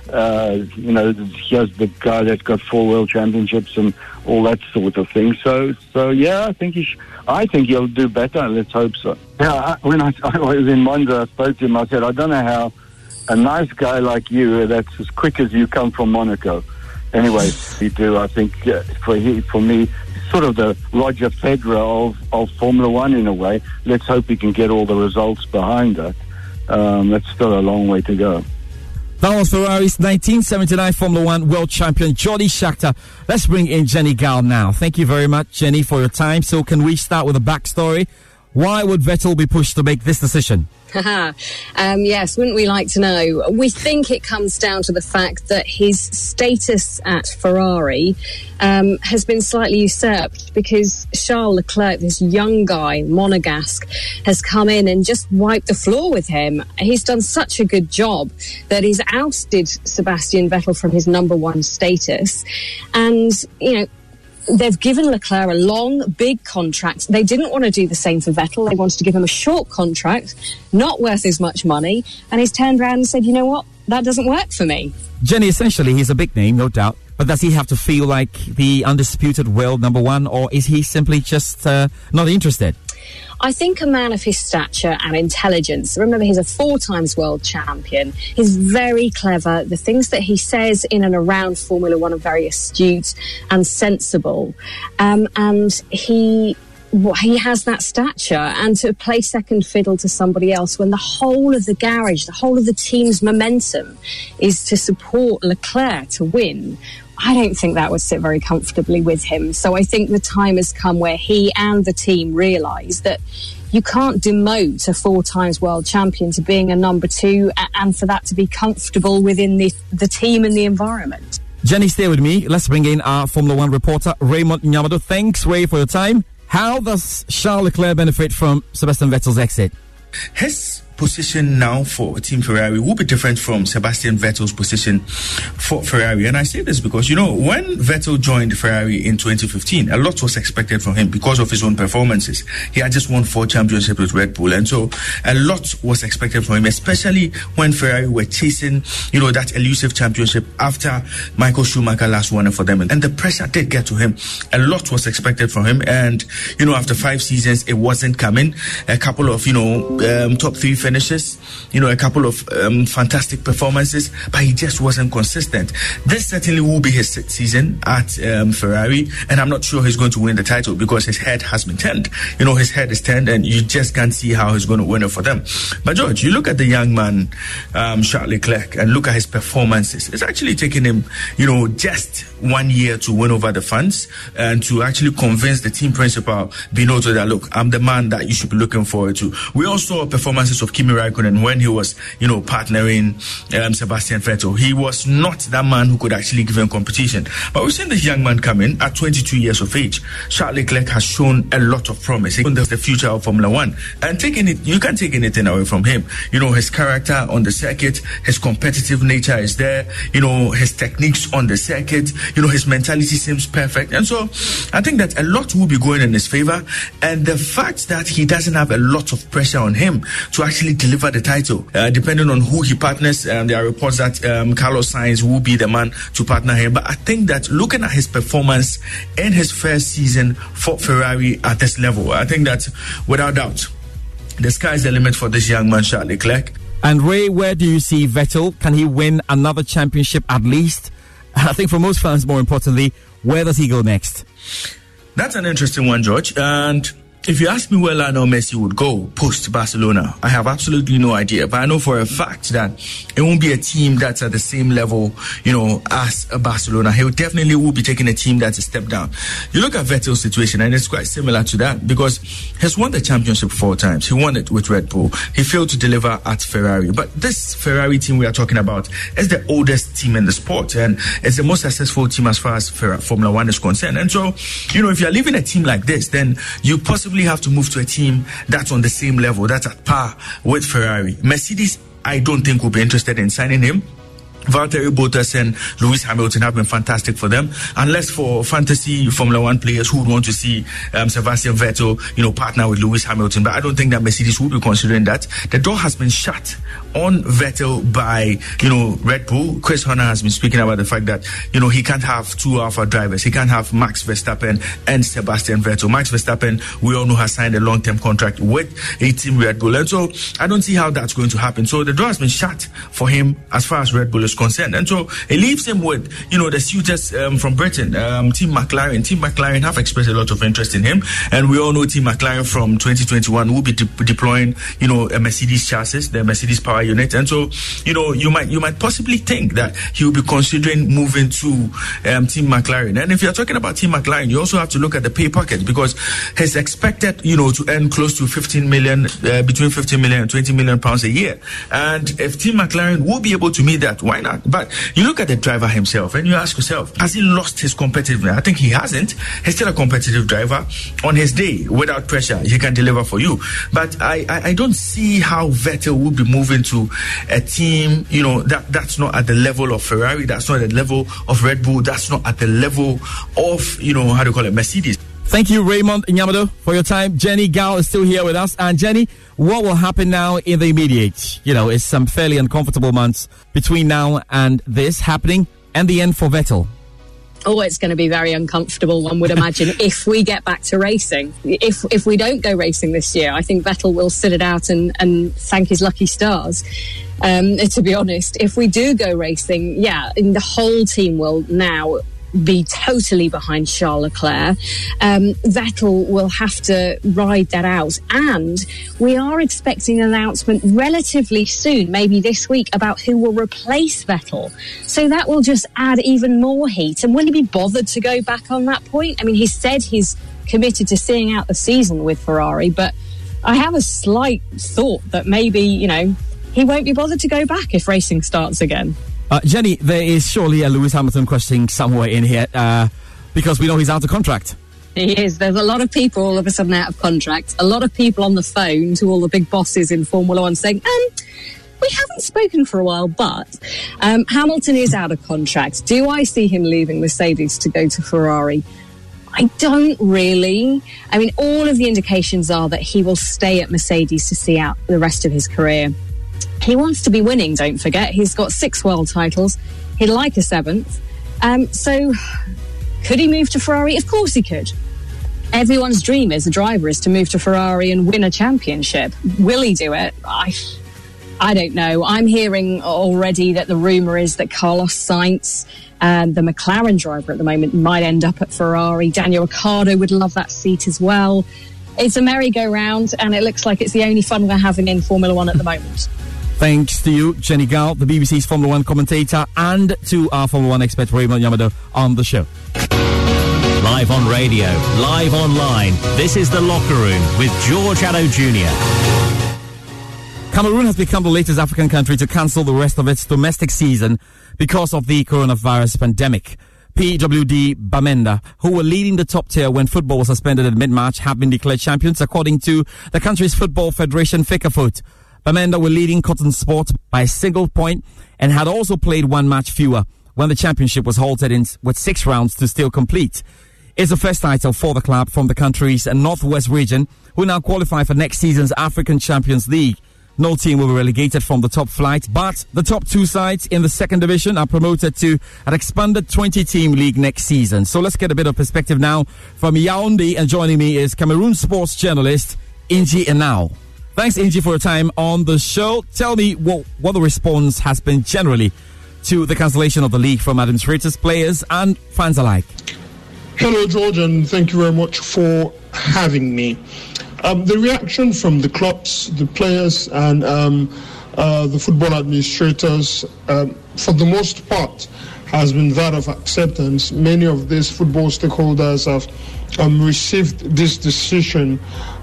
Here's the guy that's got 4 world championships and all that sort of thing. So yeah, I think he'll do better. Let's hope so. Yeah, when I was in Monza, I spoke to him. I said, I don't know how a nice guy like you, that's as quick as you come from Monaco. Anyway, you do. I think for me, sort of the Roger Federer of Formula One in a way. Let's hope he can get all the results behind that. That's still a long way to go. That was Ferrari's 1979 Formula One world champion, Jody Scheckter. Let's bring in Jenny Gall now. Thank you very much, Jenny, for your time. So can we start with a backstory? Why would Vettel be pushed to make this decision? Yes, wouldn't we like to know? We think it comes down to the fact that his status at Ferrari has been slightly usurped because Charles Leclerc, this young guy, Monegasque, has come in and just wiped the floor with him. He's done such a good job that he's ousted Sebastian Vettel from his number one status. And, they've given Leclerc a long, big contract. They didn't want to do the same for Vettel. They wanted to give him a short contract, not worth as much money. And he's turned around and said, you know what? That doesn't work for me. Jenny, essentially, he's a big name, no doubt. But does he have to feel like the undisputed world number one, or is he simply just not interested? I think a man of his stature and intelligence, remember he's a 4 times world champion, he's very clever. The things that he says in and around Formula One are very astute and sensible. And he has that stature, and to play second fiddle to somebody else when the whole of the garage, the whole of the team's momentum is to support Leclerc to win, I don't think that would sit very comfortably with him. So I think the time has come where he and the team realise that you can't demote a 4 times world champion to being a number 2 and for that to be comfortable within the team and the environment. Jenny, stay with me. Let's bring in our Formula One reporter, Raymond Nyamado. Thanks, Ray, for your time. How does Charles Leclerc benefit from Sebastian Vettel's exit? His position now for Team Ferrari will be different from Sebastian Vettel's position for Ferrari. And I say this because, when Vettel joined Ferrari in 2015, a lot was expected from him because of his own performances. He had just won 4 championships with Red Bull. And so a lot was expected from him, especially when Ferrari were chasing, that elusive championship after Michael Schumacher last won it for them. And the pressure did get to him. A lot was expected from him. And, after 5 seasons, it wasn't coming. A couple of, top 3 finishes, a couple of fantastic performances, but he just wasn't consistent. This certainly will be his 6th season at Ferrari, and I'm not sure he's going to win the title because his head has been turned. His head is turned, and you just can't see how he's going to win it for them. But George, you look at the young man, Charles Leclerc, and look at his performances. It's actually taken him, just 1 year to win over the fans and to actually convince the team principal, Binotto, that look, I'm the man that you should be looking forward to. We all saw performances of Kimi Raikkonen when he was, partnering Sebastian Vettel. He was not that man who could actually give him competition. But we've seen this young man come in at 22 years of age. Charles Leclerc has shown a lot of promise in the future of Formula One. And you can't take anything away from him. His character on the circuit, his competitive nature is there. His techniques on the circuit, his mentality seems perfect. And so I think that a lot will be going in his favor. And the fact that he doesn't have a lot of pressure on him to actually deliver the title, depending on who he partners. There are reports that Carlos Sainz will be the man to partner him. But I think that looking at his performance in his first season for Ferrari at this level, I think that without doubt, the sky's the limit for this young man, Charles Leclerc. And Ray, where do you see Vettel? Can he win another championship at least? And I think for most fans, more importantly, where does he go next? That's an interesting one, George. And if you ask me where Lionel Messi would go post Barcelona, I have absolutely no idea. But I know for a fact that it won't be a team that's at the same level, as Barcelona. He definitely will be taking a team that's a step down. You look at Vettel's situation, and it's quite similar to that because he's won the championship 4 times. He won it with Red Bull. He failed to deliver at Ferrari. But this Ferrari team we are talking about is the oldest team in the sport, and it's the most successful team as far as Formula One is concerned. And so, if you're leaving a team like this, then you possibly have to move to a team that's on the same level, that's at par with Ferrari. Mercedes, I don't think will be interested in signing him. Valtteri Bottas and Lewis Hamilton have been fantastic for them, unless for fantasy Formula One players who would want to see Sebastian Vettel, partner with Lewis Hamilton. But I don't think that Mercedes will be considering that. The door has been shut on Vettel by, Red Bull. Chris Horner has been speaking about the fact that, he can't have 2 Alpha drivers. He can't have Max Verstappen and Sebastian Vettel. Max Verstappen, we all know, has signed a long-term contract with a team Red Bull. And so I don't see how that's going to happen. So the door has been shut for him as far as Red Bull is concerned. And so it leaves him with, the suitors from Britain, Team McLaren. Team McLaren have expressed a lot of interest in him. And we all know Team McLaren from 2021 will be deploying, a Mercedes chassis, the Mercedes power unit. And so, you might possibly think that he will be considering moving to Team McLaren. And if you're talking about Team McLaren, you also have to look at the pay packet because he's expected, to earn close to 15 million, between 15 million and 20 million pounds a year. And if Team McLaren will be able to meet that, why not? But you look at the driver himself and you ask yourself, has he lost his competitiveness? I think he hasn't. He's still a competitive driver. On his day, without pressure, he can deliver for you. But I don't see how Vettel will be moving to a team, that's not at the level of Ferrari, that's not at the level of Red Bull, that's not at the level of, Mercedes. Thank you, Raymond Nyamado, for your time. Jenny Gao is still here with us. And Jenny, what will happen now in the immediate? It's some fairly uncomfortable months between now and this happening and the end for Vettel. Oh, it's going to be very uncomfortable, one would imagine, if we get back to racing. If we don't go racing this year, I think Vettel will sit it out and thank his lucky stars. To be honest, if we do go racing, the whole team will now be totally behind Charles Leclerc. Vettel will have to ride that out, and we are expecting an announcement relatively soon, maybe this week, about who will replace Vettel. So that will just add even more heat. And will he be bothered to go back on that point? I mean, he said he's committed to seeing out the season with Ferrari, but I have a slight thought that maybe, he won't be bothered to go back if racing starts again. Jenny, there is surely a Lewis Hamilton question somewhere in here because we know he's out of contract. He is. There's a lot of people all of a sudden out of contract. A lot of people on the phone to all the big bosses in Formula One saying, we haven't spoken for a while, but Hamilton is out of contract. Do I see him leaving Mercedes to go to Ferrari? I don't really. I mean, all of the indications are that he will stay at Mercedes to see out the rest of his career. He wants to be winning, don't forget. He's got 6 world titles. He'd like a 7th. So could he move to Ferrari? Of course he could. Everyone's dream as a driver is to move to Ferrari and win a championship. Will he do it? I don't know. I'm hearing already that the rumour is that Carlos Sainz, the McLaren driver at the moment, might end up at Ferrari. Daniel Ricciardo would love that seat as well. It's a merry-go-round, and it looks like it's the only fun we're having in Formula One at the moment. Thanks to you, Jenny Gao, the BBC's Formula One commentator, and to our Formula One expert, Raymond Yamado, on the show. Live on radio, live online, this is The Locker Room with George Addo Jr. Cameroon has become the latest African country to cancel the rest of its domestic season because of the coronavirus pandemic. PWD Bamenda, who were leading the top tier when football was suspended at mid-March, have been declared champions according to the country's football federation, Fecafoot. Bamenda were leading Cotton Sport by a single point and had also played 1 match fewer when the championship was halted with 6 rounds to still complete. It's the first title for the club from the country's northwest region, who now qualify for next season's African Champions League. No team will be relegated from the top flight, but the top 2 sides in the second division are promoted to an expanded 20-team league next season. So let's get a bit of perspective now from Yaoundé, and joining me is Cameroon sports journalist Inji Enao. Thanks, Inji, for your time on the show. Tell me what the response has been generally to the cancellation of the league from administrators, players, and fans alike. Hello, George, and thank you very much for having me. The reaction from the clubs, the players, and the football administrators, for the most part, has been that of acceptance. Many of these football stakeholders have received this decision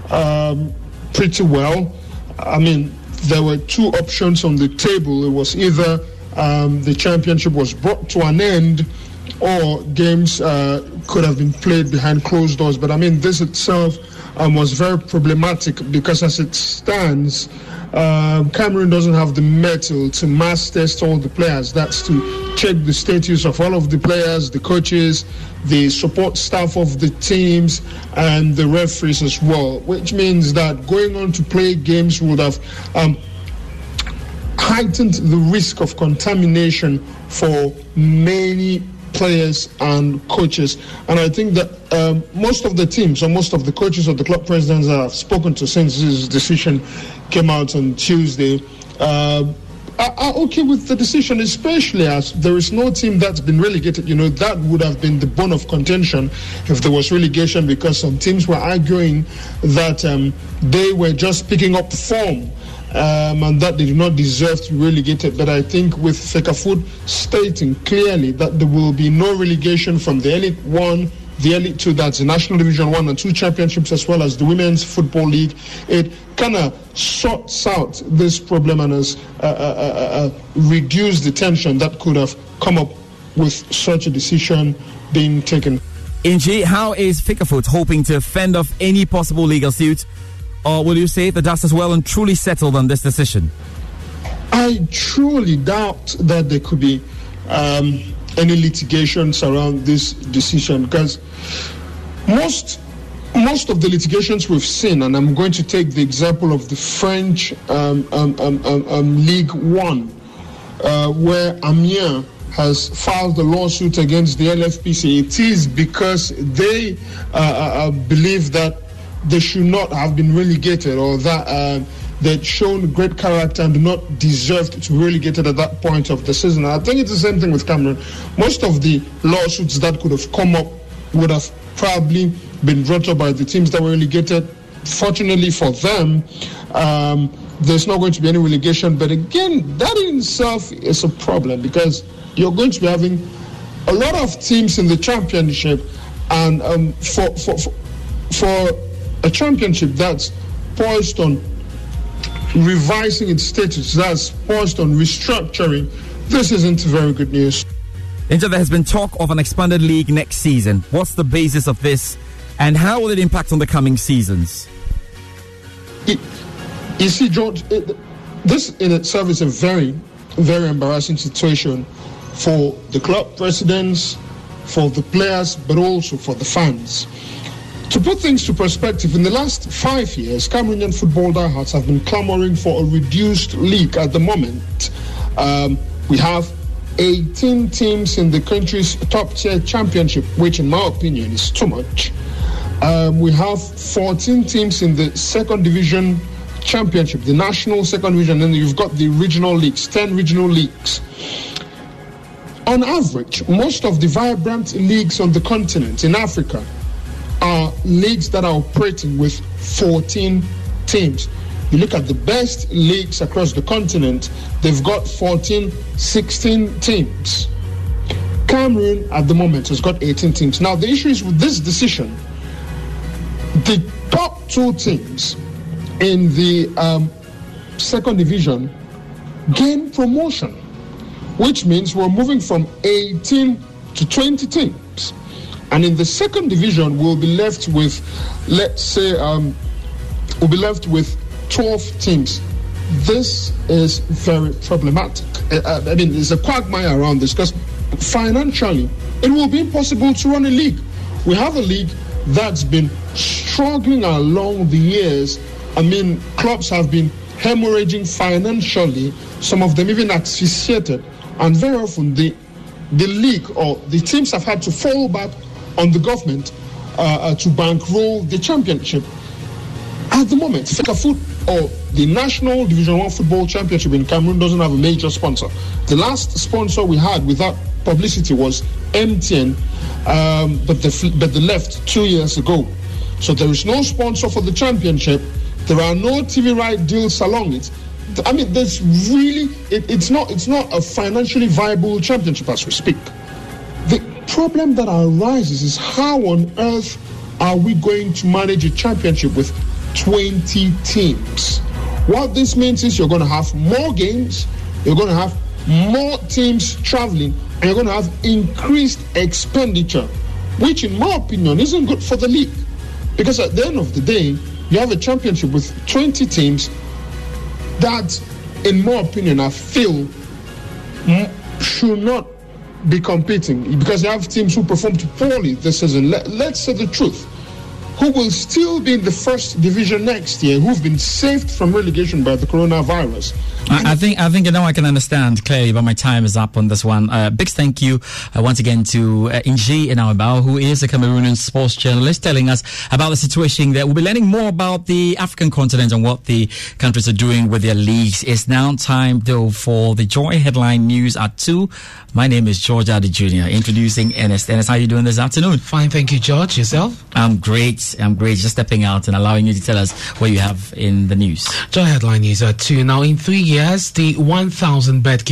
pretty well. I mean, there were 2 options on the table. It was either the championship was brought to an end, or games could have been played behind closed doors. But I mean, this itself was very problematic because, as it stands, Cameroon doesn't have the mettle to mass test all the players. That's to check the status of all of the players, the coaches, the support staff of the teams, and the referees as well, which means that going on to play games would have heightened the risk of contamination for many players and coaches. And I think that most of the teams or most of the coaches or the club presidents that I've spoken to since this decision came out on Tuesday are okay with the decision, especially as there is no team that's been relegated. You know, that would have been the bone of contention if there was relegation, because some teams were arguing that they were just picking up form and that they do not deserve to be relegated. But I think with Fecafoot stating clearly that there will be no relegation from the Elite 1, the Elite 2, that's the National Division 1 and 2 championships, as well as the Women's Football League, it kind of sorts out this problem and has reduced the tension that could have come up with such a decision being taken. Inji, how is Fecafoot hoping to fend off any possible legal suit? Or will you say the dust is well and truly settled on this decision? I truly doubt that there could be any litigations around this decision, because most of the litigations we've seen, and I'm going to take the example of the French League 1, where Amiens has filed a lawsuit against the LFPC. It is because they believe that they should not have been relegated, or that they'd shown great character and do not deserve to be relegated at that point of the season. I think it's the same thing with Cameroon. Most of the lawsuits that could have come up would have probably been brought up by the teams that were relegated. Fortunately for them, there's not going to be any relegation. But again, that in itself is a problem, because you're going to be having a lot of teams in the championship, and for a championship that's poised on revising its status, that's poised on restructuring, this isn't very good news. There has been talk of an expanded league next season. What's the basis of this, And how will it impact on the coming seasons? You see, George, this in itself is a very, very embarrassing situation for the club presidents, for the players, but also for the fans. To put things to perspective, in the last 5 years, Cameroonian football diehards have been clamoring for a reduced league at the moment. We have 18 teams in the country's top-tier championship, which in my opinion is too much. We have 14 teams in the second division championship, the national second division, and then you've got the regional leagues, 10 regional leagues. On average, most of the vibrant leagues on the continent in Africa are leagues that are operating with 14 teams. You look at the best leagues across the continent, they've got 14, 16 teams. Cameroon at the moment has got 18 teams. Now the issue is with this decision, the top 2 teams in the second division gain promotion, which means we're moving from 18 to 20 teams. And in the second division, we'll be left with, let's say, we'll be left with 12 teams. This is very problematic. I mean, there's a quagmire around this because financially, it will be impossible to run a league. We have a league that's been struggling along the years. I mean, clubs have been hemorrhaging financially, some of them even asphyxiated, and very often the league or the teams have had to fall back on the government to bankroll the championship. At the moment, FECAFOOT or the National Division 1 Football Championship in Cameroon doesn't have a major sponsor. The last sponsor we had without publicity was MTN, but they left 2 years ago. So there is no sponsor for the championship. There are no TV right deals along it. I mean, there's really it's not a financially viable championship as we speak. The problem that arises is how on earth are we going to manage a championship with 20 teams? What this means is you're going to have more games, you're going to have more teams traveling, and you're going to have increased expenditure, which in my opinion isn't good for the league. Because at the end of the day, you have a championship with 20 teams that, in my opinion, I feel should not be competing because you have teams who performed poorly this season. Let's say the truth. Who will still be in the first division next year, who've been saved from relegation by the coronavirus. I think I can understand clearly, but my time is up on this one. Big thank you once again to Inji Inawabao, who is a Cameroonian sports journalist, telling us about the situation there. We'll be learning more about the African continent and what the countries are doing with their leagues. It's now time, though, for the Joy Headline News at 2. My name is George Ado Jr., introducing Ernest. Ernest, how are you doing this afternoon? Fine, thank you, George. Yourself? I'm great. Just stepping out and allowing you to tell us what you have in the news. Joy Headline News at 2. Now, in 3 years, the 1,000 bed